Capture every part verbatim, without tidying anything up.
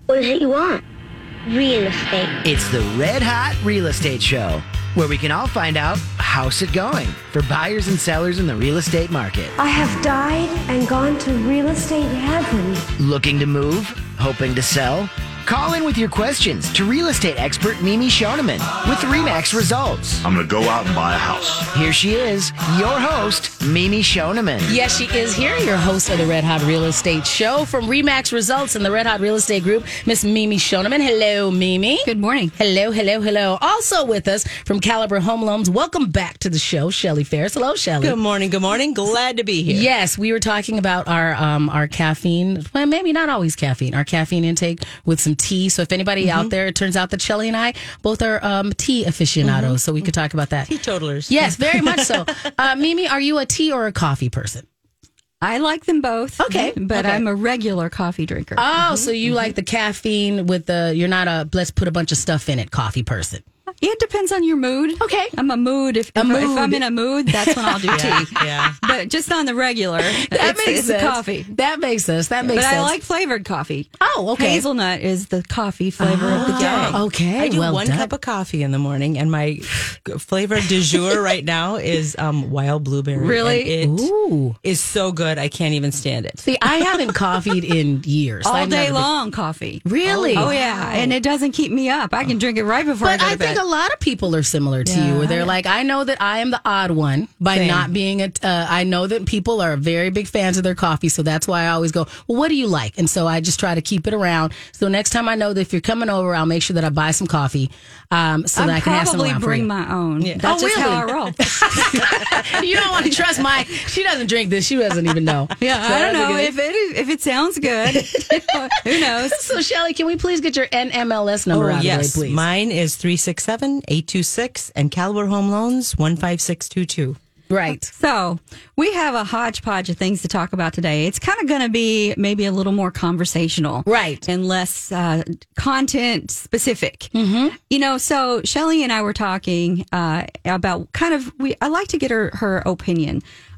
What is it you want? Real estate. It's the Red Hot Real Estate Show, where we can all find out how's it going for buyers and sellers in the real estate market. I have died and gone to real estate heaven. Looking to move? Hoping to sell? Call in with your questions to real estate expert Mimi Shoneman with RE/MAX Results. I'm going to go out and buy a house. Here she is, your host, Mimi Shoneman. Yes, she is here, your host of the Red Hot Real Estate Show from RE/MAX Results and the Red Hot Real Estate Group, Miss Mimi Shoneman. Hello, Mimi. Good morning. Hello, hello, hello. Also with us from Caliber Home Loans, welcome back to the show, Shelly Ferris. Hello, Shelly. Good morning, good morning. Glad to be here. Yes, we were talking about our um, our caffeine, well, maybe not always caffeine, our caffeine intake with some tea. So if anybody mm-hmm. out there, it turns out that Shelly and I both are um, tea aficionados, mm-hmm. so we could talk about that. Teetotalers. Yes, very much so. Uh, Mimi, are you a tea or a coffee person? I like them both. Okay. But okay. I'm a regular coffee drinker. Oh, mm-hmm. so you mm-hmm. like the caffeine with the, you're not a, let's put a bunch of stuff in it coffee person. It depends on your mood. Okay. I'm a mood. If, a if, mood. if I'm in a mood, that's when I'll do tea. yeah, yeah. But just on the regular, that it's, makes it's sense. coffee. That makes sense. That makes but sense. But I like flavored coffee. Oh, okay. Hazelnut is the coffee flavor oh, of the day. Okay. I do well one done. cup of coffee in the morning, and my flavor du jour right now is um, wild blueberry. Really? And it Ooh. is so good. I can't even stand it. See, I haven't coffeeed in years. All I've day never long coffee. Really? Oh, yeah. And it doesn't keep me up. I can drink it right before But I go I to bed. think a lot of people are similar to Yeah. you, where they're like, I know that I am the odd one by Same. not being a. Uh, I know that people are very big fans of their coffee, so that's why I always go, well, what do you like? And so I just try to keep it around. So next time I know that if you're coming over, I'll make sure that I buy some coffee, um, so I'll that I can have some probably around for bring you. my own. Yeah. That's Oh, just really? how I roll. You don't want to trust my. She doesn't drink this. She doesn't even know. Yeah, So I don't that's know okay. if it if it sounds good. Who knows? So Shelly, can we please get your N M L S number Oh, out yes. of the way, please? Mine is three six seven, eight two six, and Caliber Home Loans one five six two two. Right. So we have a hodgepodge of things to talk about today. It's kind of going to be maybe a little more conversational, Right. and less uh, content specific. Mm-hmm. You know, so Shelly and I were talking uh, about kind of. We I like to get her her opinion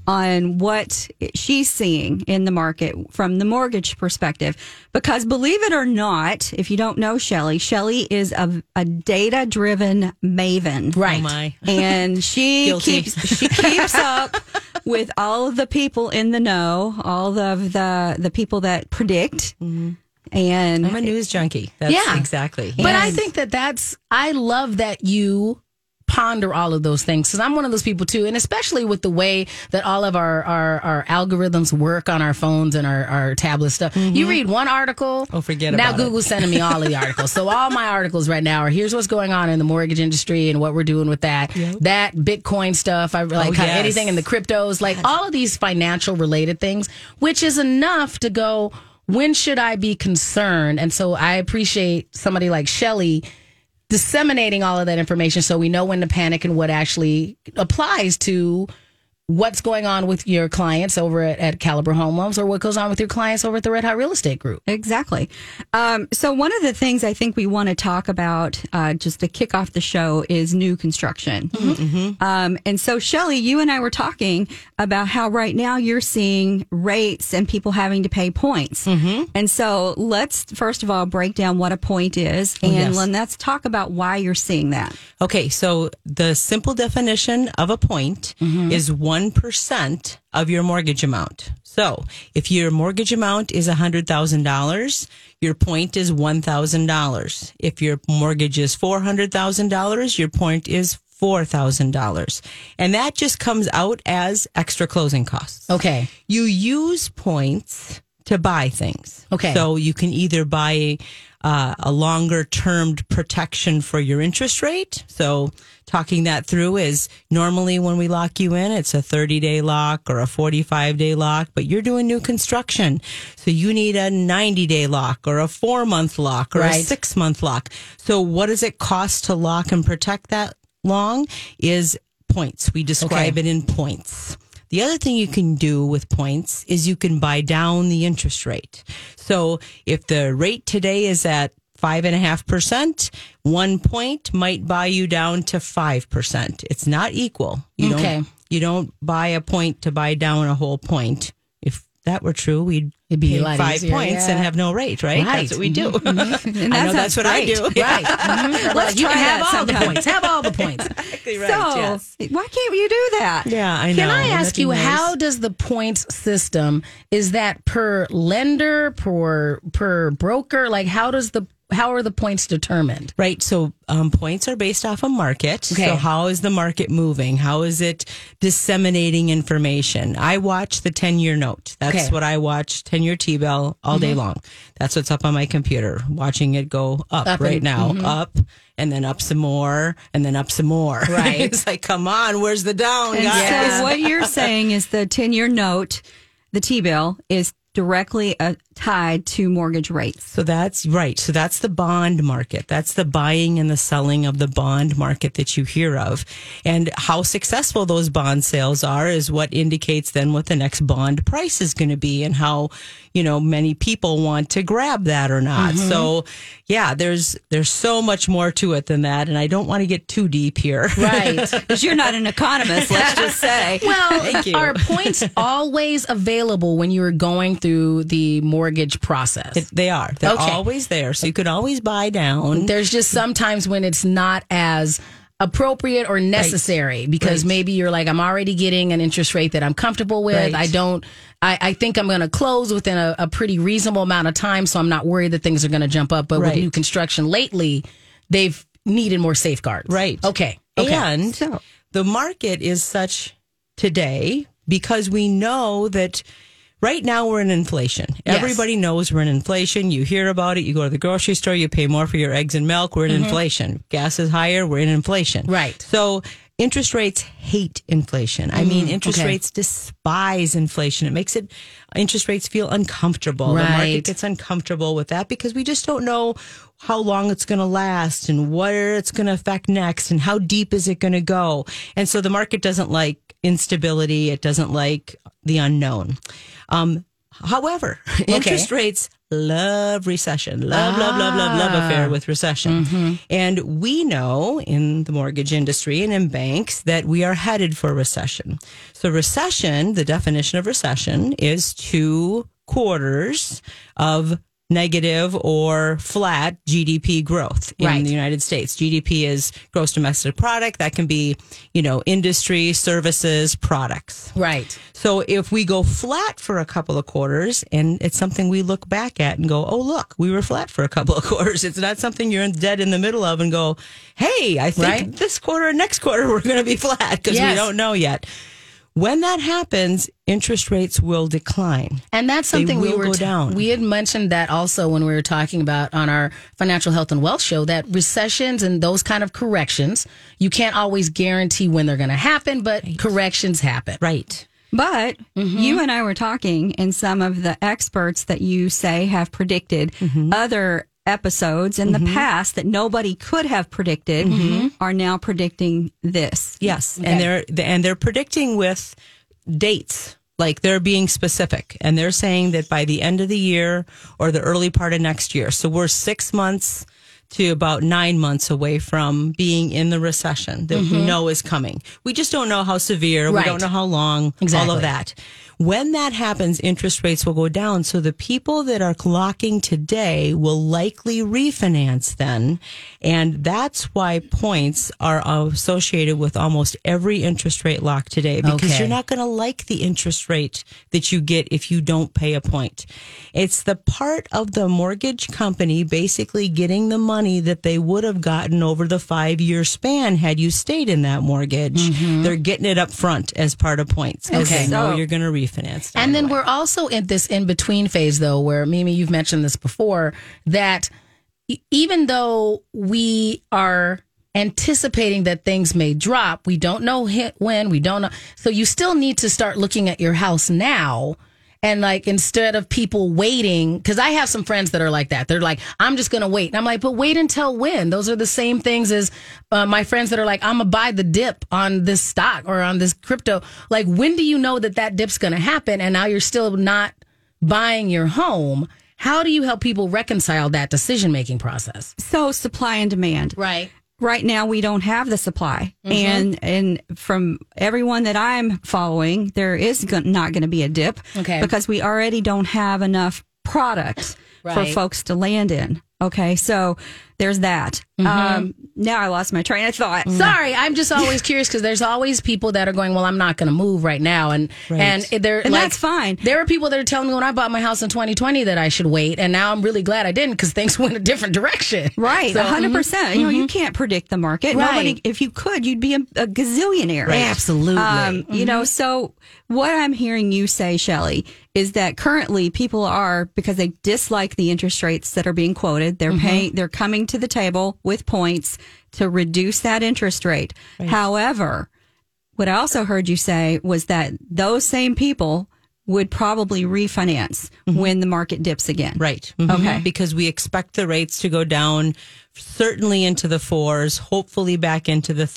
on what she's seeing in the market from the mortgage perspective. Because believe it or not, if you don't know Shelly, Shelly is a, a data-driven maven. Right. Oh, my. And she Guilty. keeps she keeps up with all of the people in the know, all of the the people that predict. Mm-hmm. And I'm a news junkie. That's Yeah. exactly. But I And- think that that's, I love that you ponder all of those things, because I'm one of those people too, and especially with the way that all of our, our, our algorithms work on our phones and our, our tablet stuff. Mm-hmm. You read one article, Oh, forget now about it. Google's sending me all of the articles. So all my articles right now are here's what's going on in the mortgage industry and what we're doing with that. That Bitcoin stuff, I like Oh, kind of yes. anything in the cryptos, like all of these financial related things, which is enough to go, when should I be concerned? And so I appreciate somebody like Shelly disseminating all of that information so we know when to panic and what actually applies to what's going on with your clients over at, at Caliber Home Loans, or what goes on with your clients over at the Red Hot Real Estate Group. Exactly. Um, so one of the things I think we want to talk about uh, just to kick off the show is new construction. Mm-hmm. Um, and so, Shelly, you and I were talking about how right now you're seeing rates and people having to pay points. Mm-hmm. And so let's, first of all, break down what a point is. And yes. then let's talk about why you're seeing that. Okay, so the simple definition of a point Mm-hmm. is one percent of your mortgage amount. So if your mortgage amount is one hundred thousand dollars, your point is one thousand dollars. If your mortgage is four hundred thousand dollars, your point is four thousand dollars. And that just comes out as extra closing costs. Okay. You use points to buy things. Okay. So you can either buy uh, a longer termed protection for your interest rate. So talking that through is normally when we lock you in, it's a thirty day lock or a forty-five day lock, but you're doing new construction. So you need a ninety day lock or a four month lock or Right. a six month lock. So what does it cost to lock and protect that long is points. We describe Okay. it in points. The other thing you can do with points is you can buy down the interest rate. So if the rate today is at five and a half percent, one point might buy you down to five percent. It's not equal. You Okay. don't, you don't buy a point to buy down a whole point. If that were true, we'd It'd be pay a lot five easier, points yeah. and have no rate, right? Right. That's what we do. Mm-hmm. And I know that that's sounds what I great. do. Right. Mhm. Let's you try can have that all the sometime. points. Have all the points. Exactly right. So, yes. why can't you do that? Yeah, I know. Can I Wouldn't ask that be you, nice? how does the points system, is that per lender, per per broker? Like, how does the how are the points determined? Right. So um, points are based off of market. Okay. So how is the market moving? How is it disseminating information? I watch the ten-year note. That's Okay. what I watch, ten-year T-bill all day long. That's what's up on my computer, watching it go up, Up right and- now, up, and then up some more, and then up some more. Right. It's like, come on, where's the down, And guys? so what you're saying is the ten-year note, the T-bill, is directly uh, tied to mortgage rates. So that's right. So that's the bond market. That's the buying and the selling of the bond market that you hear of. And how successful those bond sales are is what indicates then what the next bond price is going to be and how, you know, many people want to grab that or not. Mm-hmm. So yeah, there's there's so much more to it than that. And I don't want to get too deep here. Right. Because you're not an economist, let's just say. Well, Thank you. are points always available when you're going through the mortgage process? It- they are. They're Okay. always there. So you could always buy down. There's just sometimes when it's not as appropriate or necessary because Right. maybe you're like, I'm already getting an interest rate that I'm comfortable with. Right. I don't, I, I think I'm going to close within a, a pretty reasonable amount of time. So I'm not worried that things are going to jump up. But with Right. new construction lately, they've needed more safeguards. Right. Okay. Okay. And So- the market is such today because we know that right now we're in inflation. Yes. Everybody knows we're in inflation. You hear about it. You go to the grocery store, you pay more for your eggs and milk. We're in inflation. Gas is higher. We're in inflation. Mm-hmm. Right. So interest rates hate inflation. I mean, interest okay. rates despise inflation. It makes it, interest rates feel uncomfortable. The Right. market gets uncomfortable with that because we just don't know how long it's going to last and where it's going to affect next and how deep is it going to go. And so the market doesn't like instability. It doesn't like the unknown. Um, however, interest rates love recession, love, love, love, love, love affair with recession. And we know in the mortgage industry and in banks that we are headed for recession. So recession, the definition of recession is two quarters of negative or flat G D P growth in Right. the United States. G D P is gross domestic product. That can be, you know, industry, services, products. Right. So if we go flat for a couple of quarters, and it's something we look back at and go, oh, look, we were flat for a couple of quarters. It's not something you're in- dead in the middle of and go, hey, I think Right. this quarter and next quarter we're going to be flat because Yes. we don't know yet. When that happens, interest rates will decline. And that's They something we will were go t- down. we had mentioned that also when we were talking about on our financial health and wealth show that recessions and those kind of corrections, you can't always guarantee when they're going to happen, but corrections happen. Right. But Mm-hmm. you and I were talking, and some of the experts that you say have predicted Mm-hmm. other episodes in the past that nobody could have predicted Mm-hmm. are now predicting this. Yes, and they're and they're predicting with dates. Like they're being specific, and they're saying that by the end of the year or the early part of next year. So we're six months to about nine months away from being in the recession that we know is coming. We just don't know how severe. We Right. don't know how long. All Exactly. of that. When that happens, interest rates will go down. So the people that are locking today will likely refinance then. And that's why points are associated with almost every interest rate lock today because Okay. you're not going to like the interest rate that you get if you don't pay a point. It's the part of the mortgage company basically getting the money that they would have gotten over the five year span had you stayed in that mortgage. They're getting it up front as part of points. Okay. Okay. No, So- you're going to refinance. down And the then way. we're also in this in between phase, though, where Mimi, you've mentioned this before, that e- even though we are anticipating that things may drop, we don't know hit when, we don't know. So you still need to start looking at your house now. And like, instead of people waiting, because I have some friends that are like that. They're like, I'm just going to wait. And I'm like, but wait until when? Those are the same things as uh, my friends that are like, I'm going to buy the dip on this stock or on this crypto. Like, when do you know that that dip's going to happen? And now you're still not buying your home. How do you help people reconcile that decision making process? So supply and demand. Right. right now we don't have the supply. Mm-hmm. And and from everyone that I'm following, there is go- not going to be a dip Okay. because we already don't have enough product for Right. folks to land in. Okay, so there's that. Mm-hmm. Um, now I lost my train of thought. Sorry, I'm just always curious because there's always people that are going, well, I'm not going to move right now, and Right. and they're And like, that's fine. There are people that are telling me when I bought my house in twenty twenty that I should wait, and now I'm really glad I didn't because things went a different direction. Right, So, one hundred percent. You know, you can't predict the market. Right. Nobody, if you could, you'd be a, a gazillionaire. Right. Absolutely. Um, You know, so what I'm hearing you say, Shelley, is that currently people are, because they dislike the interest rates that are being quoted, they're paying, they're coming to the table with points to reduce that interest rate. However, what I also heard you say was that those same people would probably refinance when the market dips again. Right. Mhm. Okay. Because we expect the rates to go down certainly into the fours, hopefully back into the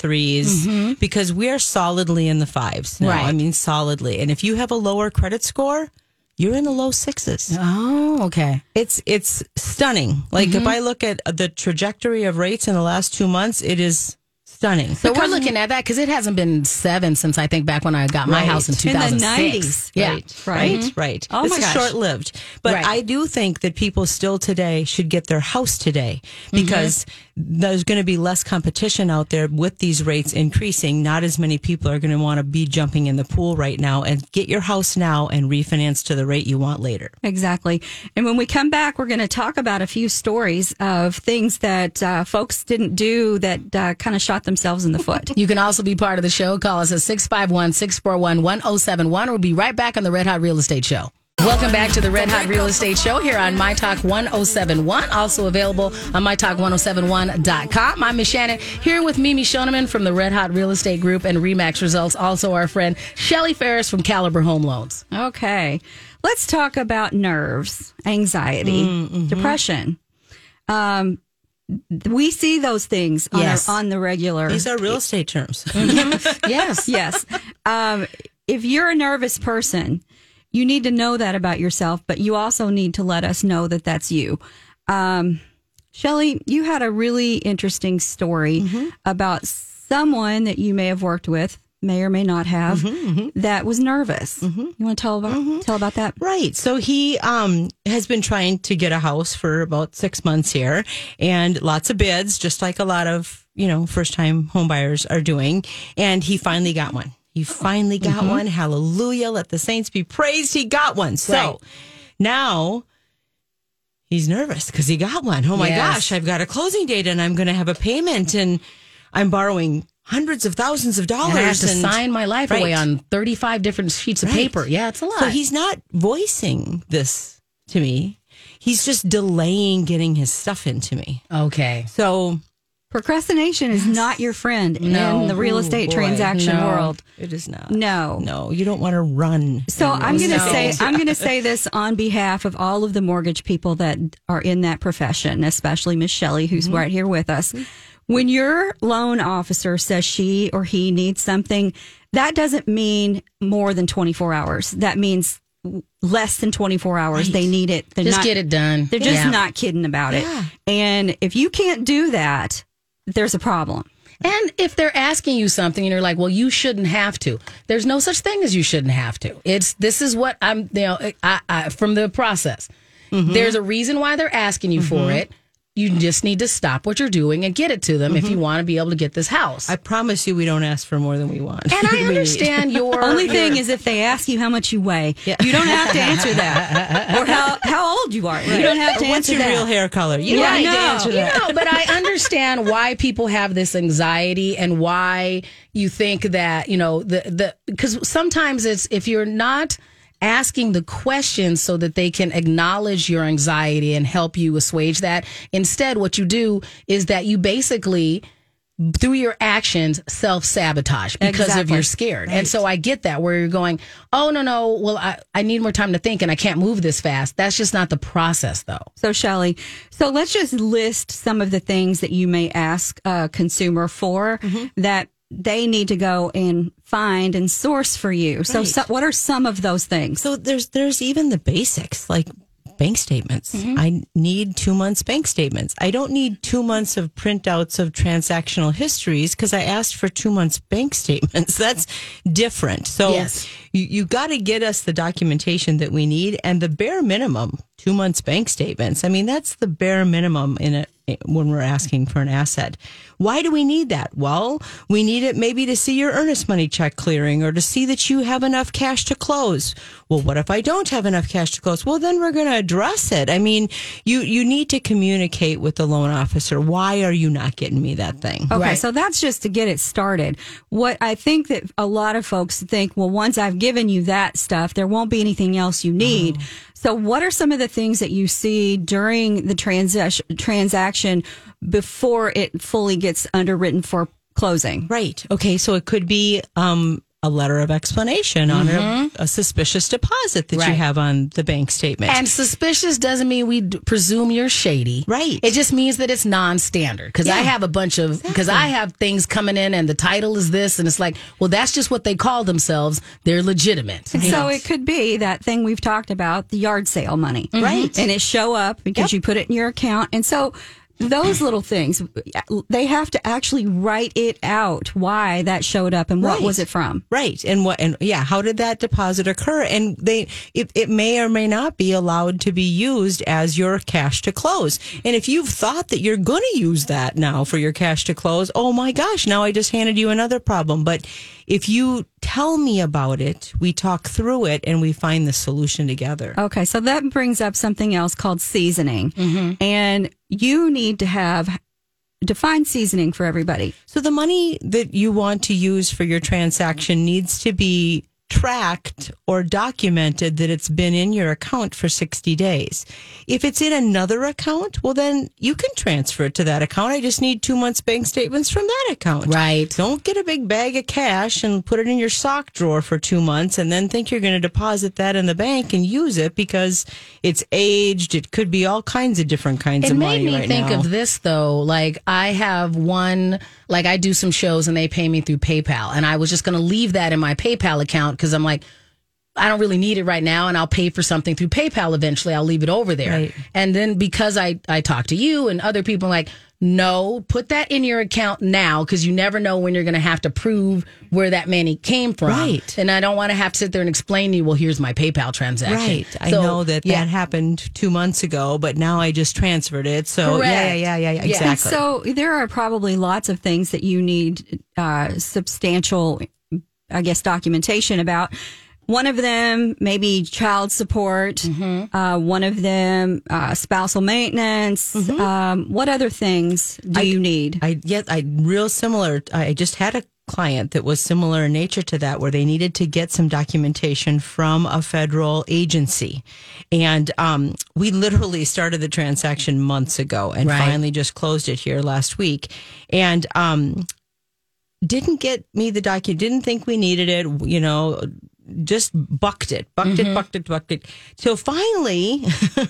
3s because we are solidly in the fives now. Right. I mean, solidly. And if you have a lower credit score, you're in the low sixes. Oh, okay. It's it's stunning. Like if I look at the trajectory of rates in the last two months, it is stunning. So we're looking at that because it hasn't been seven since I think back when I got my Right. house in two In the thousand six. nineties. Yeah. Right, Right. right, right. Oh this my is gosh. short lived. But Right. I do think that people still today should get their house today because there's going to be less competition out there with these rates increasing. Not as many people are going to want to be jumping in the pool right now, and get your house now and refinance to the rate you want later. Exactly. And when we come back, we're going to talk about a few stories of things that uh, folks didn't do that uh, kind of shot themselves in the foot. You can also be part of the show. Call us at six five one, six four one, one oh seven one. We'll be right back on the Red Hot Real Estate Show. Welcome back to the Red Hot Real Estate Show here on My Talk one oh seven one. Also available on my talk one oh seven one dot com. I'm Miss Shannon here with Mimi Shoneman from the Red Hot Real Estate Group and Remax Results. Also our friend Shelley Ferris from Caliber Home Loans. Okay. Let's talk about nerves, anxiety, depression. Um, we see those things on, Yes. our, on the regular. These are real estate terms. Yes. Yes. Um, if you're a nervous person, you need to know that about yourself, but you also need to let us know that that's you. Um, Shelley, you had a really interesting story about someone that you may have worked with, may or may not have, that was nervous. You want to tell about tell about that? Right. So he um, has been trying to get a house for about six months here, and lots of bids, just like a lot of, you know, first time home buyers are doing. And he finally got one. He finally got one. Hallelujah. Let the saints be praised. He got one. So Right. now he's nervous because he got one. Oh my Yes. gosh, I've got a closing date and I'm going to have a payment, and I'm borrowing hundreds of thousands of dollars. And I have to and- sign my life away Right. on thirty-five different sheets of Right. paper. Yeah, it's a lot. So he's not voicing this to me. He's just delaying getting his stuff into me. okay. So Procrastination is not your friend No. in the real Ooh, estate boy. transaction No. world. it is not. No. No, you don't want to run. So in I'm those going to say days. I'm going to say this on behalf of all of the mortgage people that are in that profession, especially Miss Shelley, who's right here with us. When your loan officer says she or he needs something, that doesn't mean more than twenty-four hours. That means less than twenty-four hours. Right. They need it. They're Just not, get it done. They're just Yeah. not kidding about it. Yeah. And if you can't do that, there's a problem. And if they're asking you something and you're like, well, you shouldn't have to. There's no such thing as you shouldn't have to. It's this is what I'm, you know, I, I, from the process. There's a reason why they're asking you for it. You just need to stop what you're doing and get it to them if you want to be able to get this house. I promise you, we don't ask for more than we want. and I We need. understand your Only thing your- is if they ask you how much you weigh, you don't have to answer that, or how how old you are. You don't have to Or What's answer your that. real hair color? You Yeah, don't need I to know. answer You that. know, but I understand why people have this anxiety and why you think that, you know, the the because sometimes it's if you're not asking the questions so that they can acknowledge your anxiety and help you assuage that. Instead, what you do is that you basically through your actions self-sabotage because of Exactly. you're scared. And so I get that where you're going, oh, no, no, well, I, I need more time to think and I can't move this fast. That's just not the process, though. So, Shelley, so let's just list some of the things that you may ask a consumer for that they need to go and find and source for you. So, Right. so, what are some of those things? So there's there's even the basics like bank statements. Mm-hmm. I need two months bank statements. I don't need two months of printouts of transactional histories because I asked for two months bank statements. That's different. So yes. you, you got to get us the documentation that we need and the bare minimum, two months bank statements. I mean, that's the bare minimum in a, when we're asking for an asset. Why do we need that? Well, we need it maybe to see your earnest money check clearing or to see that you have enough cash to close. Well, what if I don't have enough cash to close? Well, then we're going to address it. I mean, you, you need to communicate with the loan officer. Why are you not getting me that thing? Okay, Right. so that's just to get it started. What I think that a lot of folks think, well, once I've given you that stuff, there won't be anything else you need. Oh. So what are some of the things that you see during the transaction transaction before it fully gets underwritten for closing? Right. Okay, so it could be um, a letter of explanation on mm-hmm. a, a suspicious deposit that right. you have on the bank statement. And suspicious doesn't mean we d- presume you're shady. Right. It just means that it's non-standard. Because Yeah. I have a bunch of, because Exactly. I have things coming in and the title is this, and it's like, well, that's just what they call themselves. They're legitimate. And You so know? it could be that thing we've talked about, the yard sale money. Right. And it show up because Yep. you put it in your account. And so those little things, they have to actually write it out why that showed up and what Right. was it from. Right. And what, and yeah, how did that deposit occur? And they, it, it may or may not be allowed to be used as your cash to close. And if you've thought that you're going to use that now for your cash to close, oh my gosh, now I just handed you another problem. But if you tell me about it, we talk through it and we find the solution together. Okay, so that brings up something else called seasoning. And you need to have define seasoning for everybody. So the money that you want to use for your transaction needs to be tracked or documented that it's been in your account for sixty days. If it's in another account, well, then you can transfer it to that account. I just need two months bank statements from that account. Right. Don't get a big bag of cash and put it in your sock drawer for two months and then think you're going to deposit that in the bank and use it because it's aged. It could be all kinds of different kinds It of made money me right think now. of this though. Like I have one, like I do some shows and they pay me through PayPal, and I was just going to leave that in my PayPal account because I'm like, I don't really need it right now, and I'll pay for something through PayPal eventually. I'll leave it over there. Right. And then because I, I talk to you and other people, like, no, put that in your account now because you never know when you're going to have to prove where that money came from. Right. And I don't want to have to sit there and explain to you, well, here's my PayPal transaction. Right. I So, know that yeah. that happened two months ago, but now I just transferred it. So Correct. yeah, yeah, yeah, yeah, Yeah. exactly. And so there are probably lots of things that you need uh, substantial, I guess, documentation about. One of them, maybe child support. Mm-hmm. Uh, one of them, uh, spousal maintenance. Mm-hmm. Um, what other things do I- you need? I yeah, I real similar. I just had a client that was similar in nature to that, where they needed to get some documentation from a federal agency, and um, we literally started the transaction months ago and Right. finally just closed it here last week, and um, didn't get me the document. Didn't think we needed it. You know. Just bucked it, bucked Mm-hmm. it, bucked it, bucked it. Till finally,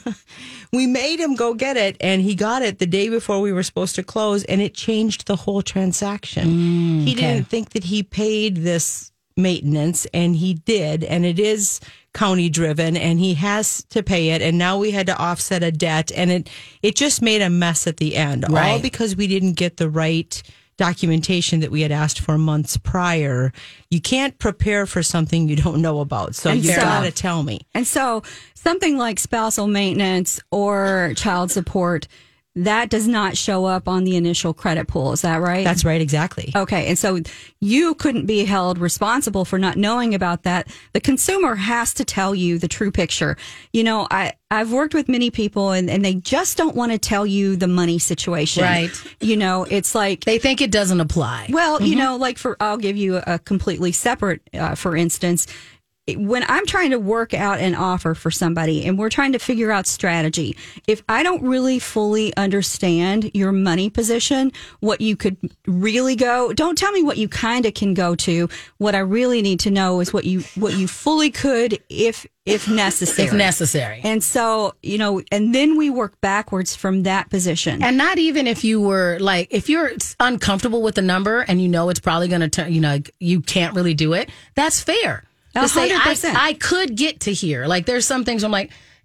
we made him go get it, and he got it the day before we were supposed to close, and it changed the whole transaction. Mm, he didn't think that he paid this maintenance, and he did, and it is county driven, and he has to pay it, and now we had to offset a debt, and it it just made a mess at the end, all Right. because we didn't get the right documentation that we had asked for months prior. You can't prepare for something you don't know about. So And you so- got to tell me. And so something like spousal maintenance or child support, that does not show up on the initial credit pool. Is that right? That's right. Exactly. Okay. And so you couldn't be held responsible for not knowing about that. The consumer has to tell you the true picture. You know, I, I've worked with many people and, and they just don't want to tell you the money situation. Right. You know, it's like, They think it doesn't apply. well, you know, like for, I'll give you a completely separate, uh, for instance, when I'm trying to work out an offer for somebody and we're trying to figure out strategy, if I don't really fully understand your money position, what you could really go, don't tell me what you kind of can go to. What I really need to know is what you, what you fully could if, if necessary. if necessary. And so, you know, and then we work backwards from that position. And not even if you were like, if you're uncomfortable with the number and you know it's probably going to turn, you know, you can't really do it, that's fair. To say, one hundred percent. I, I could get to here. Like there's some things I'm like,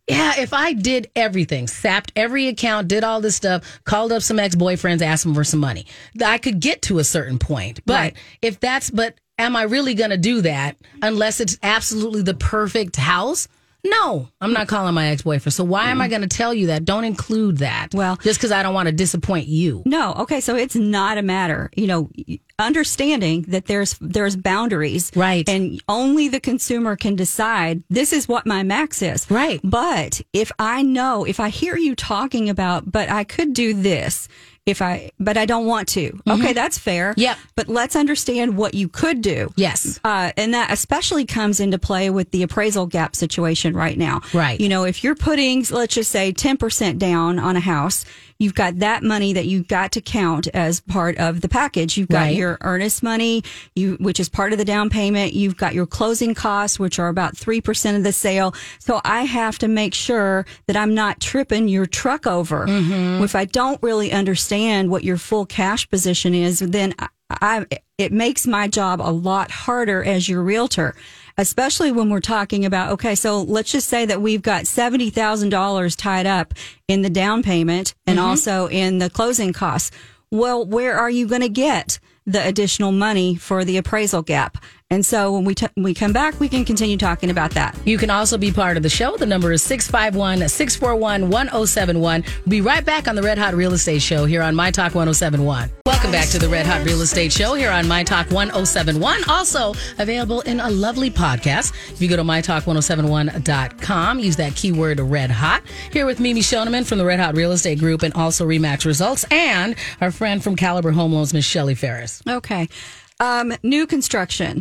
Yeah, if I did everything, sapped every account, did all this stuff, called up some ex-boyfriends, asked them for some money, I could get to a certain point. But Right. if that's, but am I really going to do that unless it's absolutely the perfect house? No, I'm not calling my ex-boyfriend. So why am I going to tell you that? Don't include that. Well- just because I don't want to disappoint you. No, okay, so it's not a matter, you know, understanding that there's there's boundaries, Right. and only the consumer can decide this is what my max is, Right. But if I know, if I hear you talking about, but I could do this. If I, but I don't want to. Okay, that's fair. Yep. But let's understand what you could do. Yes. Uh, and that especially comes into play with the appraisal gap situation right now. Right. You know, if you're putting, let's just say, ten percent down on a house, you've got that money that you've got to count as part of the package. You've got Right. your earnest money, you which is part of the down payment. You've got your closing costs, which are about three percent of the sale. So I have to make sure that I'm not tripping your truck over. If I don't really understand what your full cash position is, then I, I it makes my job a lot harder as your realtor, especially when we're talking about, okay, so let's just say that we've got seventy thousand dollars tied up in the down payment and also in the closing costs. Well, where are you going to get the additional money for the appraisal gap? And so when we, t- we come back, we can continue talking about that. You can also be part of the show. The number is six five one, six four one, one oh seven one. We'll be right back on the Red Hot Real Estate Show here on My Talk one oh seven one. Welcome back to the Red Hot Real Estate Show here on My Talk one oh seven one. Also available in a lovely podcast. If you go to my talk one oh seven one dot com, use that keyword Red Hot. Here with Mimi Shoneman from the Red Hot Real Estate Group and also Remax Results, and our friend from Caliber Home Loans, Miss Shelley Ferris. Okay. Um, new construction.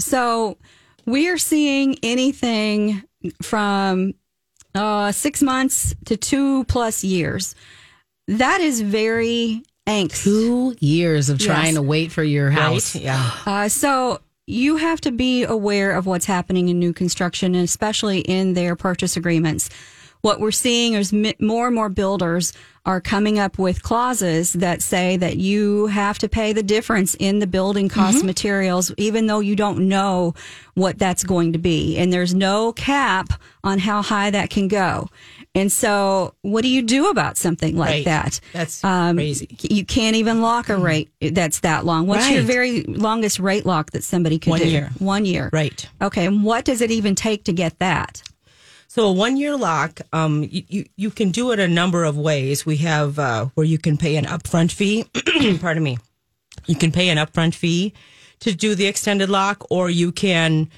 So we are seeing anything from uh, six months to two plus years. That is very angst. Two years of trying Yes. to wait for your house. Right? Yeah. Uh, so you have to be aware of what's happening in new construction, and especially in their purchase agreements. What we're seeing is m- more and more builders are coming up with clauses that say that you have to pay the difference in the building cost materials, even though you don't know what that's going to be. And there's no cap on how high that can go. And so what do you do about something like Right. that? That's Um, crazy. You can't even lock a rate that's that long. What's your Right. very longest rate lock that somebody could One do? year. One year. Right. Okay. And what does it even take to get that? So a one year lock, um, you, you, you can do it a number of ways. We have uh, where you can pay an upfront fee. Pardon me. You can pay an upfront fee to do the extended lock, or you can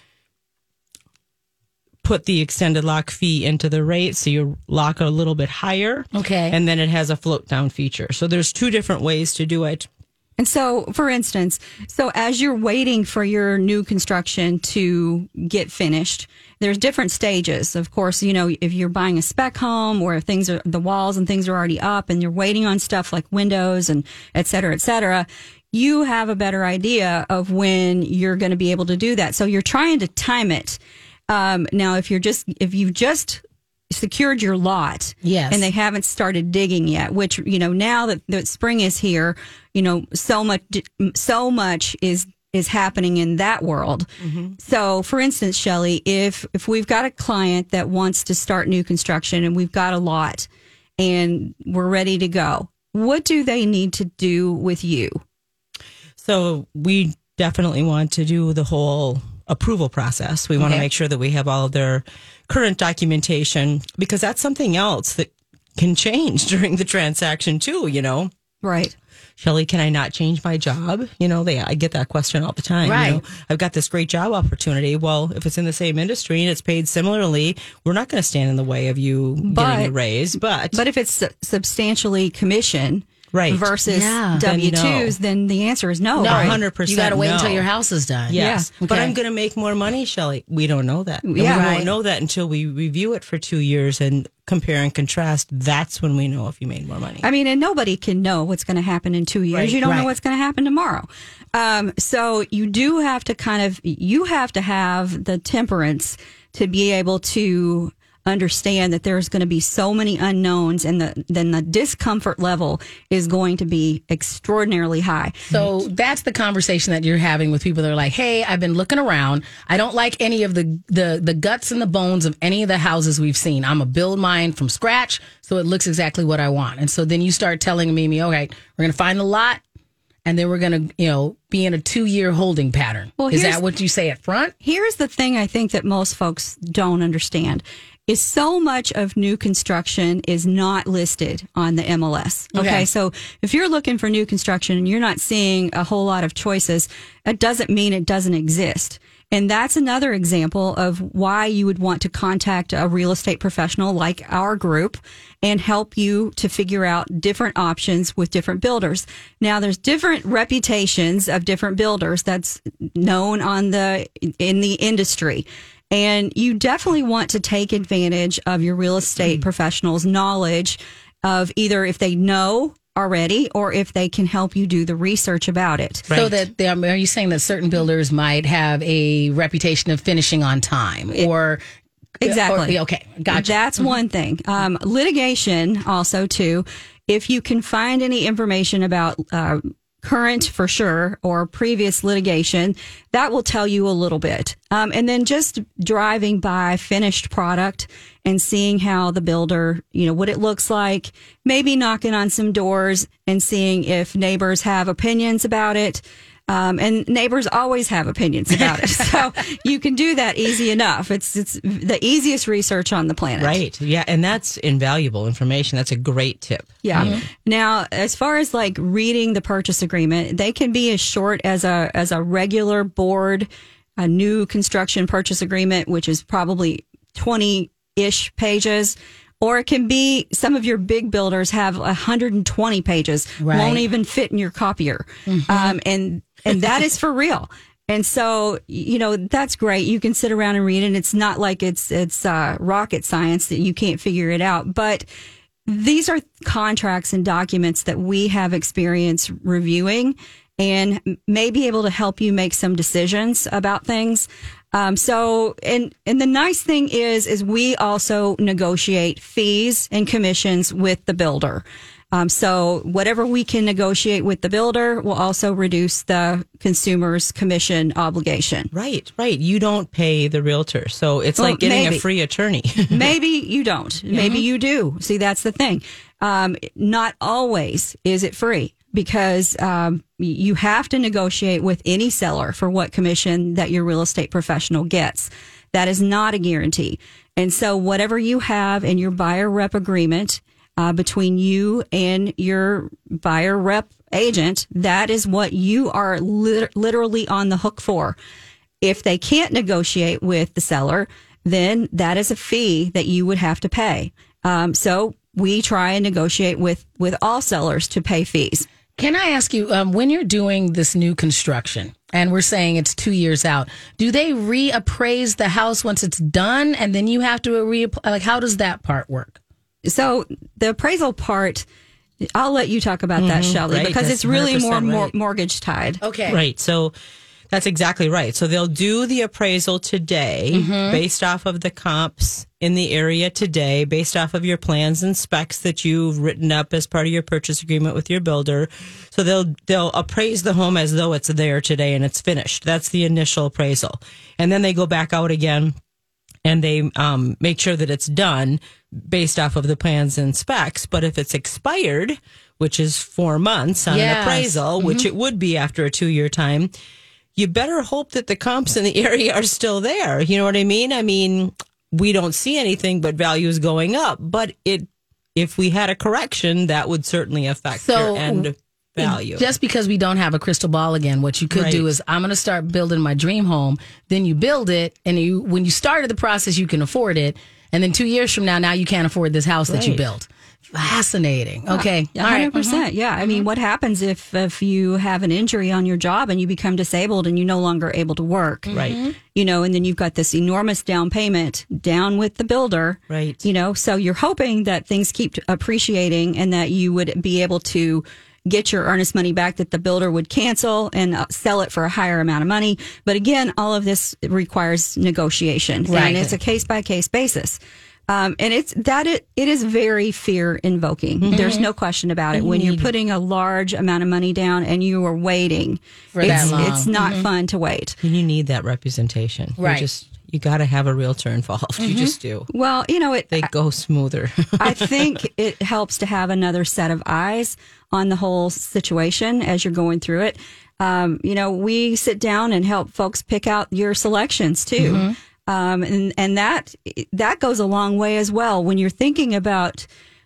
put the extended lock fee into the rate, so you lock a little bit higher. Okay. And then it has a float down feature. So there's two different ways to do it. And so, for instance, so as you're waiting for your new construction to get finished, there's different stages. Of course, you know, if you're buying a spec home where things are, the walls and things are already up and you're waiting on stuff like windows and et cetera, et cetera, you have a better idea of when you're going to be able to do that. So you're trying to time it. Um, now, if you're just, if you've just secured your lot, Yes. and they haven't started digging yet, which, you know, now that, that spring is here, you know, so much, so much is, is happening in that world. So for instance, Shelley, if, if we've got a client that wants to start new construction and we've got a lot and we're ready to go, what do they need to do with you? So we definitely want to do the whole approval process. We want to Okay. make sure that we have all of their current documentation, because that's something else that can change during the transaction too, you know. Right. Shelley, can I not change my job? You know, they I get that question all the time. you Right. know. I've got this great job opportunity. Well, if it's in the same industry and it's paid similarly, we're not going to stand in the way of you But- getting a raise. But But if it's su- substantially commission Right. versus Yeah. W Then twos, then the answer is no. No, right? one hundred percent You got to wait no. until your house is done. Yes. Yeah. But Okay. I'm going to make more money, Shelley. We don't know that. And Yeah. we Right. won't know that until we review it for two years and compare and contrast. That's when we know if you made more money. I mean, and nobody can know what's going to happen in two years. Right, you don't know right. what's going to happen tomorrow. Um, so you do have to kind of, you have to have the temperance to be able to understand that there's going to be so many unknowns, and the, then the discomfort level is going to be extraordinarily high. So that's the conversation that you're having with people that are like, hey, I've been looking around. I don't like any of the, the, the guts and the bones of any of the houses we've seen. I'm going to build mine from scratch so it looks exactly what I want. And so then you start telling me, me, okay, we're going to find the lot, and then we're going to, you know, be in a two-year holding pattern. Well, is here's- that what you say up front? Here's the thing I think that most folks don't understand is so much of new construction is not listed on the M L S. Okay? Okay. So if you're looking for new construction and you're not seeing a whole lot of choices, that doesn't mean it doesn't exist. And that's another example of why you would want to contact a real estate professional like our group and help you to figure out different options with different builders. Now, there's different reputations of different builders that's known on the in the industry. And you definitely want to take advantage of your real estate professional's knowledge of either if they know already or if they can help you do the research about it. So that they, are you saying that certain builders might have a reputation of finishing on time or Exactly. or- okay, gotcha. That's one thing. Um, litigation also too. If you can find any information about uh, current for sure or previous litigation, that will tell you a little bit. Um, and then just driving by finished product and seeing how the builder, you know, what it looks like, maybe knocking on some doors and seeing if neighbors have opinions about it. Um, and neighbors always have opinions about it. So you can do that easy enough. It's, it's the easiest research on the planet. Right. Yeah. And that's invaluable information. That's a great tip. Yeah. Now, as far as like reading the purchase agreement, they can be as short as a as a regular board, a new construction purchase agreement, which is probably twenty-ish pages. Or it can be some of your big builders have one hundred twenty pages, Right. won't even fit in your copier. Um, and and that is for real. And so, you know, that's great. You can sit around and read it. And it's not like it's it's uh, rocket science that you can't figure it out. But these are contracts and documents that we have experience reviewing and may be able to help you make some decisions about things. Um, so, and, and the nice thing is, is we also negotiate fees and commissions with the builder. Um, so whatever we can negotiate with the builder will also reduce the consumer's commission obligation. Right, right. You don't pay the realtor. So it's Well, like getting maybe. a free attorney. Maybe you don't. Maybe you do. See, that's the thing. Um, not always is it free because um, you have to negotiate with any seller for what commission that your real estate professional gets. That is not a guarantee. And so whatever you have in your buyer rep agreement uh, between you and your buyer rep agent, that is what you are lit- literally on the hook for. If they can't negotiate with the seller, then that is a fee that you would have to pay. Um, so we try and negotiate with, with all sellers to pay fees. Can I ask you, um, when you're doing this new construction and we're saying it's two years out, do they reappraise the house once it's done and then you have to re like how does that part work? So the appraisal part, I'll let you talk about that, Shelley, right. because That's it's really more, one hundred percent more right. mortgage tied. Okay. Right. So that's exactly right. So they'll do the appraisal today based off of the comps in the area today, based off of your plans and specs that you've written up as part of your purchase agreement with your builder. So they'll they'll appraise the home as though it's there today and it's finished. That's the initial appraisal. And then they go back out again and they um, make sure that it's done based off of the plans and specs. But if it's expired, which is four months on Yes. an appraisal, which it would be after a two-year time, you better hope that the comps in the area are still there. You know what I mean? I mean, we don't see anything but values going up. But it, if we had a correction, that would certainly affect So, your end value. Just because we don't have a crystal ball again, what you could do Right. is I'm going to start building my dream home. Then you build it, and you when you started the process, you can afford it. And then two years from now, now you can't afford this house that you Right. built. Fascinating. Okay. Yeah, All one right. hundred percent. Yeah. I mean, what happens if, if you have an injury on your job and you become disabled and you're no longer able to work? Right. You know, and then you've got this enormous down payment down with the builder. Right. You know, so you're hoping that things keep appreciating and that you would be able to get your earnest money back that the builder would cancel and uh, sell it for a higher amount of money. But again, all of this requires negotiation. Right. And it's a case by case basis. Um, and it's that it, it is very fear invoking. Mm-hmm. There's no question about it. When you're putting a large amount of money down and you are waiting, For it's, that long. it's not fun to wait. And you need that representation. You Right. just you got to have a realtor involved. You just do. Well, you know, it. They go smoother. I think it helps to have another set of eyes on the whole situation as you're going through it. Um, you know, we sit down and help folks pick out your selections too. Mm-hmm. Um, and, and that, that goes a long way as well when you're thinking about,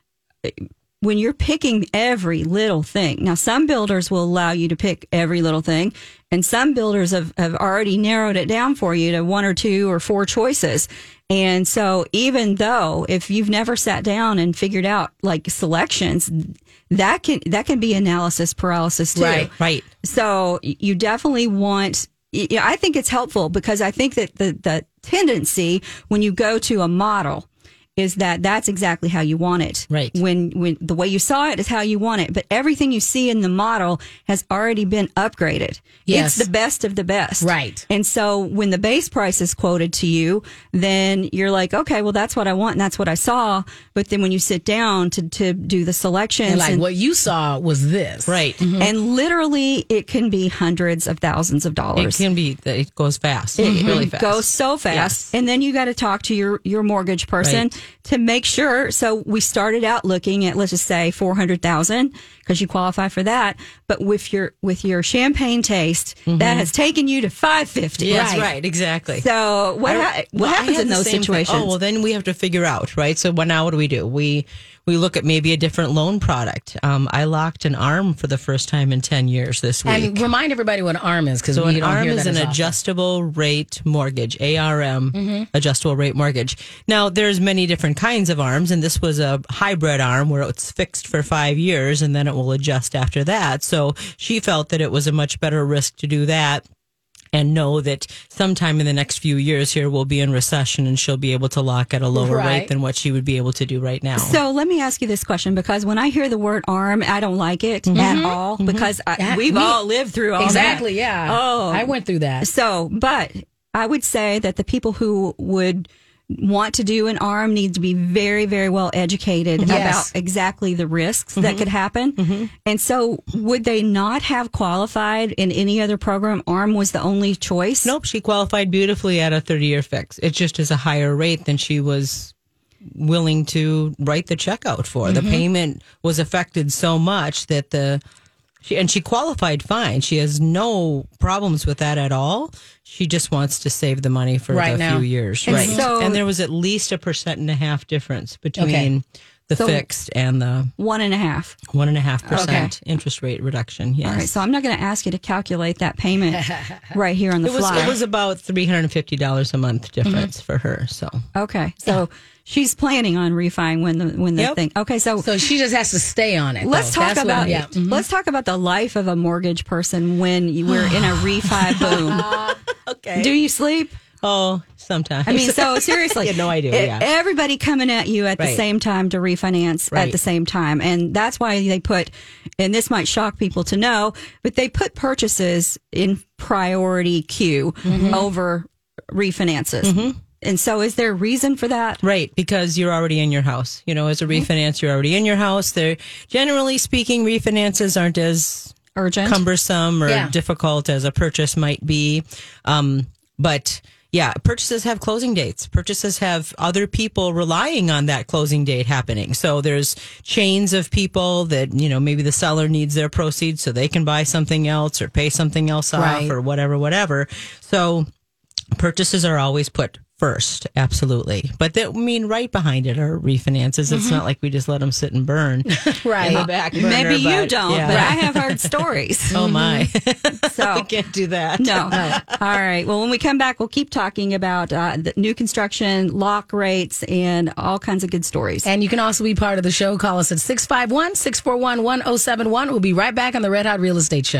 when you're picking every little thing. Now, some builders will allow you to pick every little thing, and some builders have, have already narrowed it down for you to one or two or four choices. And so even though if you've never sat down and figured out like selections, that can, that can be analysis paralysis too. Right, right. So you definitely want, yeah, I think it's helpful because I think that the, the tendency when you go to a model is that that's exactly how you want it. Right. When, when the way you saw it is how you want it, but everything you see in the model has already been upgraded. Yes. It's the best of the best. Right. And so when the base price is quoted to you, then you're like, okay, well, that's what I want and that's what I saw. But then when you sit down to, to do the selections And like and, what you saw was this. Right. and literally it can be hundreds of thousands of It dollars. can be. It goes fast. It Really fast. goes so fast. Yes. And then you got to talk to your, your mortgage person Right. to make sure. So we started out looking at, let's just say four hundred thousand because you qualify for that. But with your, with your champagne taste, that has taken you to five fifty. Yes, right. right. Exactly. So what, I- ha- what well, I happens had in the those same thing. situations? Oh, well, then we have to figure out, right? So what, now what do we do? We we look at maybe a different loan product. Um, I locked an ARM for the first time in ten years this week. And remind everybody what ARM is because So we an don't ARM hear is that an as often. adjustable rate mortgage, A R M, Mm-hmm. adjustable rate mortgage. Now, there's many different kinds of ARMs, and this was a hybrid ARM where it's fixed for five years and then it will adjust after that. So she felt that it was a much better risk to do that and know that sometime in the next few years here we'll be in recession and she'll be able to lock at a lower Right. rate than what she would be able to do right now. So let me ask you this question because when I hear the word arm, I don't like it at all because I, Yeah, we've me- all lived through all Exactly, that. yeah. Oh. I went through that. So, but I would say that the people who would want to do an arm need to be very, very well educated Yes. about exactly the risks that could happen. And so would they not have qualified in any other program? Arm was the only choice? Nope, she qualified beautifully at a thirty-year fix. It just is a higher rate than she was willing to write the check out for. The payment was affected so much that the she and she qualified fine. She has no problems with that at all. She just wants to save the money for Right a now. few years. And right. so- and there was at least a percent and a half difference between Okay. the So- fixed and the One and a half. one and a half percent interest rate reduction. Yes. All right. So I'm not going to ask you to calculate that payment right here on the it was fly. it was about three hundred and fifty dollars a month difference for her. So Okay, so she's planning on refining when the when the Yep. thing. Okay, so, So she just has to stay on it. let's though. talk That's what- about yeah. Mhm. let's talk about the life of a mortgage person when you, we're in a refi boom. okay. Do you sleep? Oh, sometimes. I mean, so seriously, Yeah, no, I do, e- yeah. Everybody coming at you at the Right. same time to refinance at Right. the same time, and that's why they put. And this might shock people to know, but they put purchases in priority queue Mm-hmm. over refinances. And so, is there a reason for that? Right, because you're already in your house. You know, as a refinance, you're already in your house. They're generally speaking, refinances aren't as Urgent. cumbersome or Yeah. difficult as a purchase might be. Um, but yeah, purchases have closing dates. Purchases have other people relying on that closing date happening. So there's chains of people that, you know, maybe the seller needs their proceeds so they can buy something else or pay something else off Right. or whatever, whatever. So purchases are always put first, absolutely. But that I mean right behind it are refinances. It's not like we just let them sit and burn Right. in the back burner, Maybe you but, don't, yeah. but I have heard stories. Oh my. So we can't do that. no. All right. Well, when we come back, we'll keep talking about uh, the new construction, lock rates, and all kinds of good stories. And you can also be part of the show. Call us at six five one, six four one, one oh seven one. We'll be right back on the Red Hot Real Estate Show.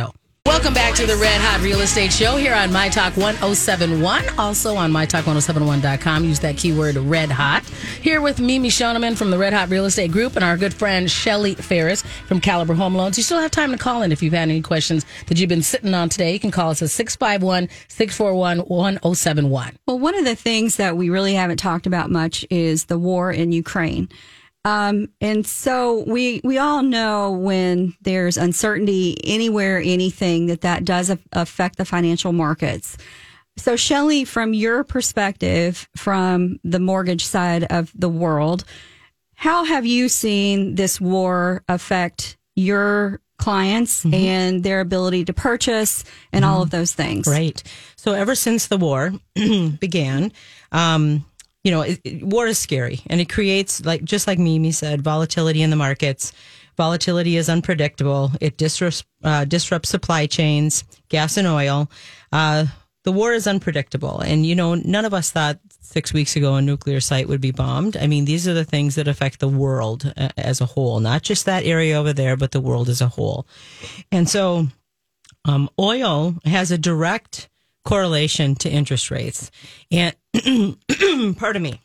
Welcome back to the Red Hot Real Estate Show here on My Talk one oh seven one. Also on my talk one oh seven one dot com. Use that keyword Red Hot. Here with Mimi Shoneman from the Red Hot Real Estate Group and our good friend Shelly Ferris from Caliber Home Loans. You still have time to call in if you've had any questions that you've been sitting on today. You can call us at six five one, six four one, one oh seven one. Well, one of the things that we really haven't talked about much is the war in Ukraine. Um, and so we, we all know when there's uncertainty anywhere, anything, that that does a- affect the financial markets. So Shelly, from your perspective, from the mortgage side of the world, how have you seen this war affect your clients mm-hmm. and their ability to purchase and mm-hmm. all of those things? Right. So ever since the war began, um, you know, it, it, war is scary, and it creates, like just like Mimi said, volatility in the markets. Volatility is unpredictable. It disrupts, uh, disrupts supply chains, gas and oil. Uh, the war is unpredictable. And, you know, none of us thought six weeks ago a nuclear site would be bombed. I mean, these are the things that affect the world uh, as a whole, not just that area over there, but the world as a whole. And so um, oil has a direct correlation to interest rates. And pardon me,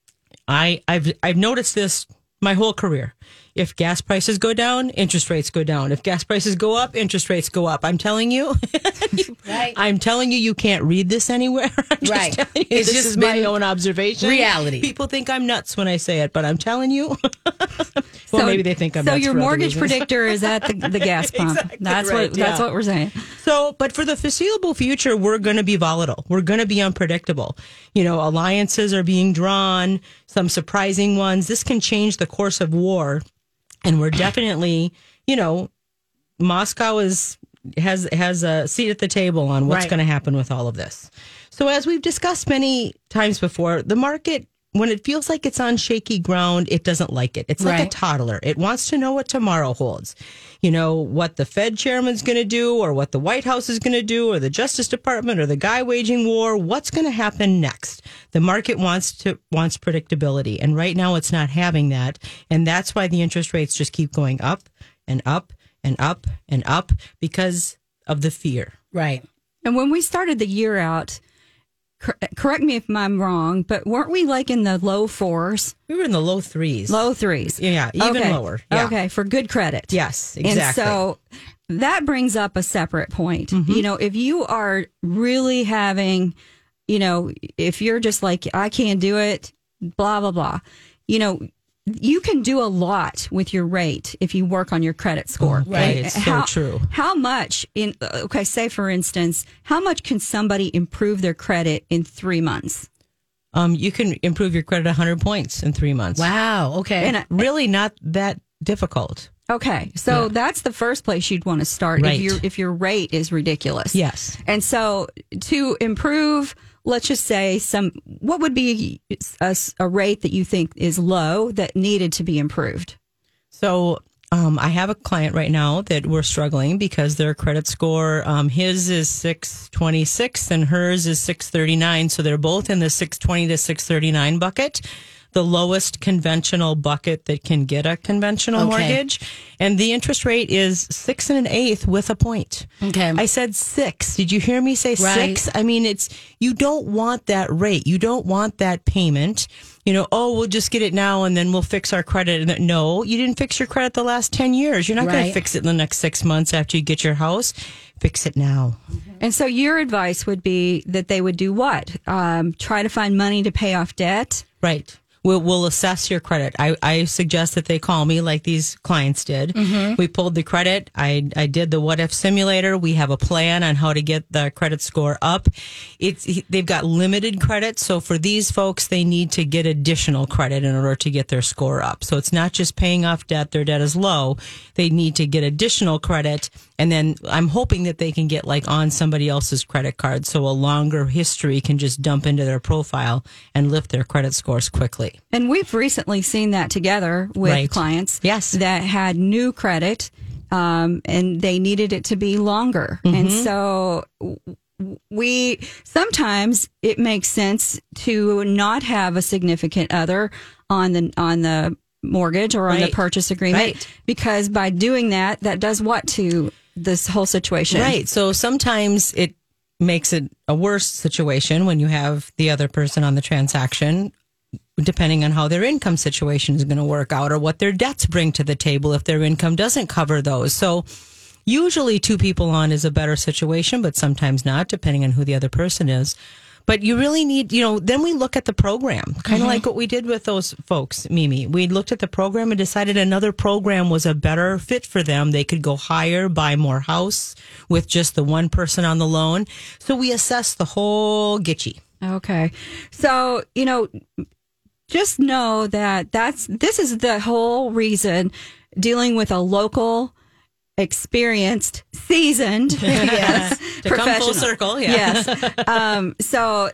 I, I've I've noticed this my whole career. If gas prices go down, interest rates go down. If gas prices go up, interest rates go up. I'm telling you, right. I'm telling you, you can't read this anywhere. I'm just right. telling you, it's this just is my own observation. Reality. People think I'm nuts when I say it, but I'm telling you. Well, so, maybe they think I'm so nuts. So your for mortgage other predictor is at the, the gas pump. Exactly that's right, what yeah. that's what we're saying. So, but for the foreseeable future, we're going to be volatile. We're going to be unpredictable. You know, alliances are being drawn, some surprising ones. This can change the course of war. And we're definitely, you know, Moscow is has has a seat at the table on what's right. going to happen with all of this. So as we've discussed many times before, the market, when it feels like it's on shaky ground, it doesn't like it. It's like right. a toddler. It wants to know what tomorrow holds. You know, what the Fed chairman's going to do, or what the White House is going to do, or the Justice Department, or the guy waging war. What's going to happen next? The market wants to wants predictability. And right now it's not having that. And that's why the interest rates just keep going up and up and up and up, because of the fear. Right. And when we started the year out, cor- correct me if I'm wrong, but weren't we like in the low fours? We were in the low threes. Low threes. Yeah, even okay. lower. Yeah. Okay, for good credit. Yes, exactly. And so that brings up a separate point. Mm-hmm. You know, if you are really having, you know, if you're just like, I can't do it, blah, blah, blah, you know, you can do a lot with your rate if you work on your credit score. Oh, right. It's how, so true. How much in, okay, say for instance, how much can somebody improve their credit in three months? Um, you can improve your credit one hundred points in three months. Wow. Okay. And really not that difficult. Okay, so Yeah. that's the first place you'd want to start Right. if your if your rate is ridiculous. Yes. And so to improve, let's just say some, what would be a, a rate that you think is low that needed to be improved? So um, I have a client right now that we're struggling because their credit score, um, his is six twenty-six and hers is six thirty-nine. So they're both in the six twenty to six thirty-nine bucket. The lowest conventional bucket that can get a conventional Okay. mortgage. And the interest rate is six and an eighth with a point. Okay. I said six. Did you hear me say Right. six? I mean, it's, you don't want that rate. You don't want that payment. You know, oh, we'll just get it now and then we'll fix our credit. And no, you didn't fix your credit the last ten years. You're not going Right. to fix it in the next six months after you get your house. Fix it now. And so your advice would be that they would do what? Um, try to find money to pay off debt? Right. We'll, we'll assess your credit. I, I suggest that they call me like these clients did. Mm-hmm. We pulled the credit. I, I did the what if simulator. We have a plan on how to get the credit score up. It's, they've got limited credit. So for these folks, they need to get additional credit in order to get their score up. So it's not just paying off debt. Their debt is low. They need to get additional credit. And then I'm hoping that they can get like on somebody else's credit card. So a longer history can just dump into their profile and lift their credit scores quickly. And we've recently seen that together with Right. clients Yes. that had new credit um, and they needed it to be longer. Mm-hmm. And so w- we sometimes it makes sense to not have a significant other on the on the mortgage or on the Right. purchase agreement Right. because by doing that, that does what to this whole situation. Right. So sometimes it makes it a worse situation when you have the other person on the transaction, depending on how their income situation is going to work out or what their debts bring to the table if their income doesn't cover those. So usually two people on is a better situation, but sometimes not, depending on who the other person is. But you really need, you know, then we look at the program, kind of mm-hmm. like what we did with those folks, Mimi. We looked at the program and decided another program was a better fit for them. They could go higher, buy more house with just the one person on the loan. So we assessed the whole gitchy. Okay. So, you know, just know that that's, this is the whole reason dealing with a local, experienced, seasoned, yes, to come full circle, yeah. Yes. Um, so,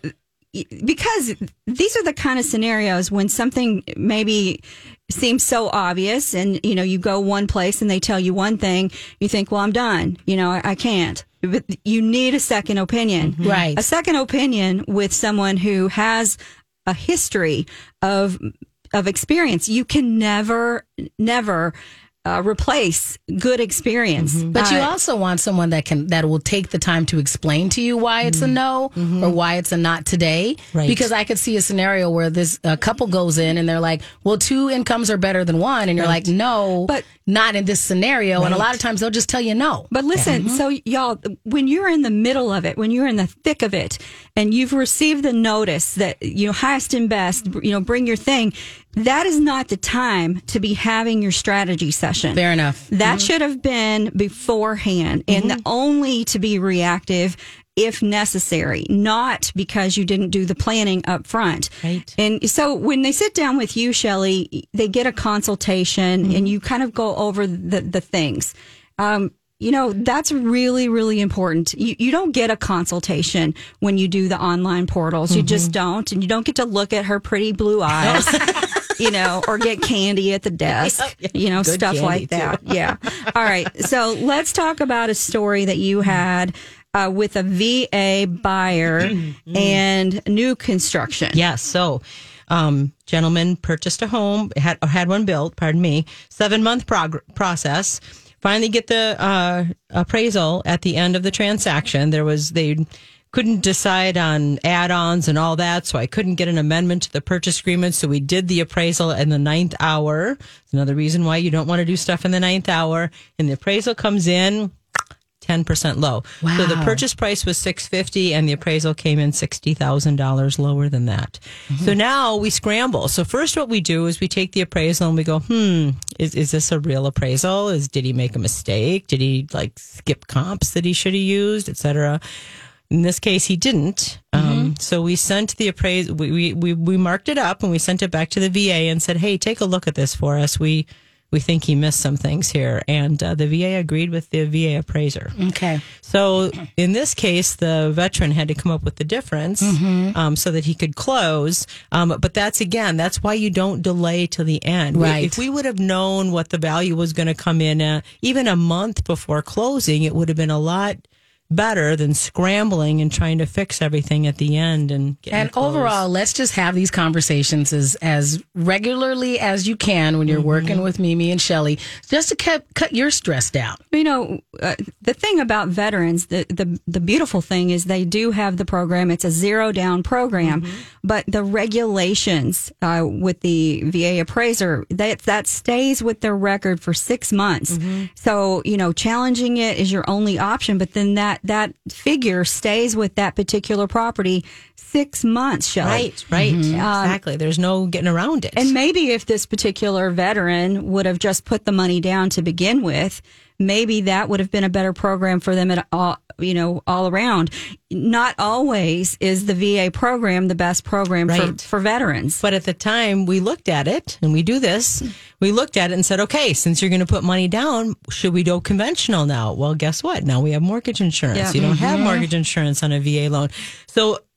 because these are the kind of scenarios when something maybe seems so obvious, and you know, you go one place and they tell you one thing, you think, well, I'm done. You know, I, I can't. But you need a second opinion, mm-hmm. right? A second opinion with someone who has a history of of experience. You can never, never. Uh, replace good experience. Mm-hmm. But you uh, also want someone that can that will take the time to explain to you why it's mm-hmm. a no mm-hmm. or why it's a not today. Right. Because I could see a scenario where this a couple goes in and they're like, well, two incomes are better than one. And you're right. like, no, but not in this scenario. Right. And a lot of times they'll just tell you no. But listen, mm-hmm. so y'all, when you're in the middle of it, when you're in the thick of it, and you've received the notice that, you know, highest and best, you know, bring your thing, that is not the time to be having your strategy session. Fair enough. That mm-hmm. should should have been beforehand, mm-hmm. and only to be reactive if necessary, not because you didn't do the planning up front. Right. And so when they sit down with you, Shelley, they get a consultation mm-hmm. and you kind of go over the, the things. Um, You know, that's really, really important. You, you don't get a consultation when you do the online portals. Mm-hmm. You just don't. And you don't get to look at her pretty blue eyes, you know, or get candy at the desk, you know, Good stuff like that. Too. Yeah. All right. So let's talk about a story that you had uh, with a V A buyer mm-hmm. and new construction. Yes. So, um, gentleman purchased a home, had, had one built, pardon me, seven month prog- process. Finally get the uh, appraisal at the end of the transaction. There was, they couldn't decide on add-ons and all that, so I couldn't get an amendment to the purchase agreement. So we did the appraisal in the ninth hour. It's another reason why you don't want to do stuff in the ninth hour. And the appraisal comes in ten percent low. Wow. So the purchase price was six hundred fifty dollars and the appraisal came in sixty thousand dollars lower than that. Mm-hmm. So now we scramble. So first what we do is we take the appraisal and we go, hmm, is, is this a real appraisal? Is Did he make a mistake? Did he like skip comps that he should have used, et cetera? In this case, he didn't. Mm-hmm. Um, so we sent the appraisal, we, we, we, we marked it up and we sent it back to the V A and said, hey, take a look at this for us. We We think he missed some things here. And uh, the V A agreed with the V A appraiser. Okay. So in this case, the veteran had to come up with the difference mm-hmm. um, so that he could close. Um, but that's, again, that's why you don't delay till the end. Right. We, if we would have known what the value was going to come in uh, even a month before closing, it would have been a lot better than scrambling and trying to fix everything at the end. And and overall, let's just have these conversations as as regularly as you can when you're mm-hmm. working with Mimi and Shelley, just to cut cut your stress down. You know, uh, the thing about veterans, the, the the beautiful thing is they do have the program. It's a zero down program, mm-hmm. but the regulations uh, with the V A appraiser, that that stays with their record for six months. Mm-hmm. So, you know, challenging it is your only option, but then that that figure stays with that particular property six months, Shelley. Right, right. Mm-hmm. Exactly. There's no getting around it. And maybe if this particular veteran would have just put the money down to begin with, maybe that would have been a better program for them at all, you know, all around. Not always is the V A program the best program right. for, for veterans. But at the time we looked at it, and we do this, we looked at it and said, okay, since you're going to put money down, should we go conventional now? Well, guess what? Now we have mortgage insurance. Yeah. You don't mm-hmm. have mortgage insurance on a V A loan. So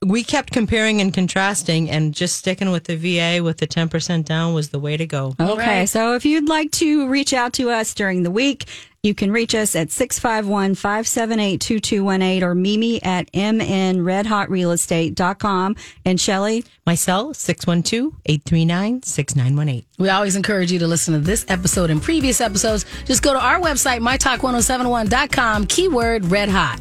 we kept comparing and contrasting, and just sticking with the V A with the ten percent down was the way to go. Okay, right. so if you'd like to reach out to us during the week, you can reach us at six five one, five seven eight, two two one eight or Mimi at m n red hot real estate dot com. And Shelley? My cell, six one two, eight three nine, six nine one eight. We always encourage you to listen to this episode and previous episodes. Just go to our website, my talk ten seventy-one dot com, keyword red hot.